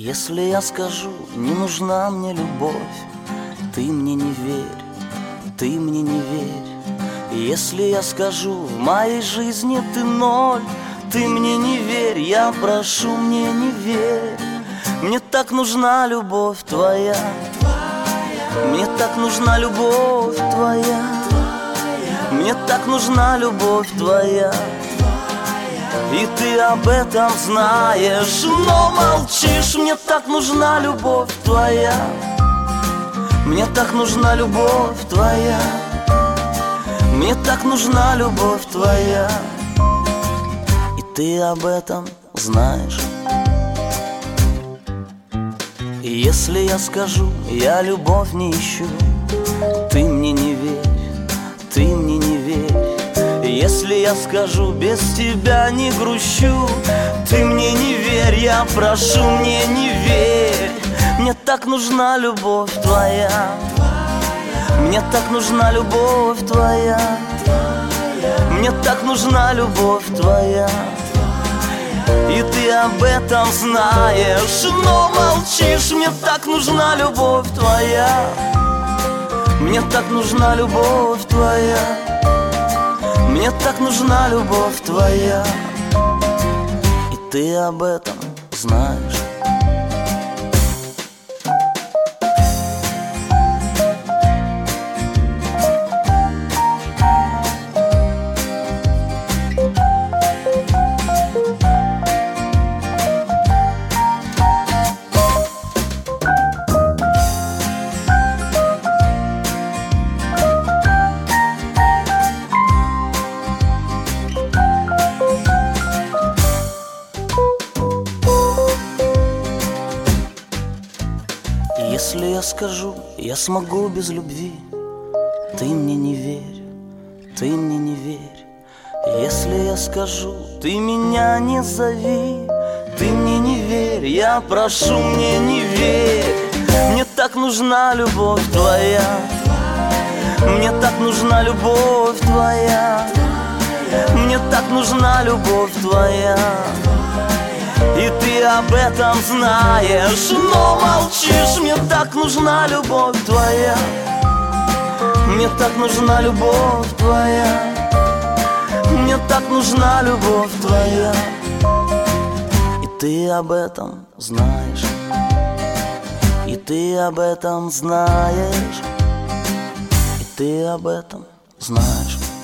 Если я скажу, не нужна мне любовь, ты мне не верь, ты мне не верь. Если я скажу, в моей жизни ты ноль, ты мне не верь, я прошу, мне не верь. Мне так нужна любовь твоя, мне так нужна любовь твоя, мне так нужна любовь твоя. И ты об этом знаешь, но молчишь. Мне так нужна любовь твоя, мне так нужна любовь твоя, мне так нужна любовь твоя. И ты об этом знаешь. И если я скажу, я любовь не ищу, ты мне не верь, ты мне не верь. Если я скажу, без тебя не грущу, ты мне не верь, я прошу, мне не верь. Мне так нужна любовь твоя, мне так нужна любовь твоя, мне так нужна любовь твоя. И ты об этом знаешь, но молчишь. Мне так нужна любовь твоя, мне так нужна любовь твоя, мне так нужна любовь твоя. И ты об этом знаешь. Если я скажу, я смогу без любви, ты мне не верь, ты мне не верь. Если я скажу, ты меня не зови, ты мне не верь, я прошу, мне не верь. Мне так нужна любовь твоя, мне так нужна любовь твоя, мне так нужна любовь твоя. И ты об этом знаешь, но молчишь. Мне так нужна любовь твоя, мне так нужна любовь твоя, мне так нужна любовь твоя. И ты об этом знаешь, и ты об этом знаешь, и ты об этом знаешь.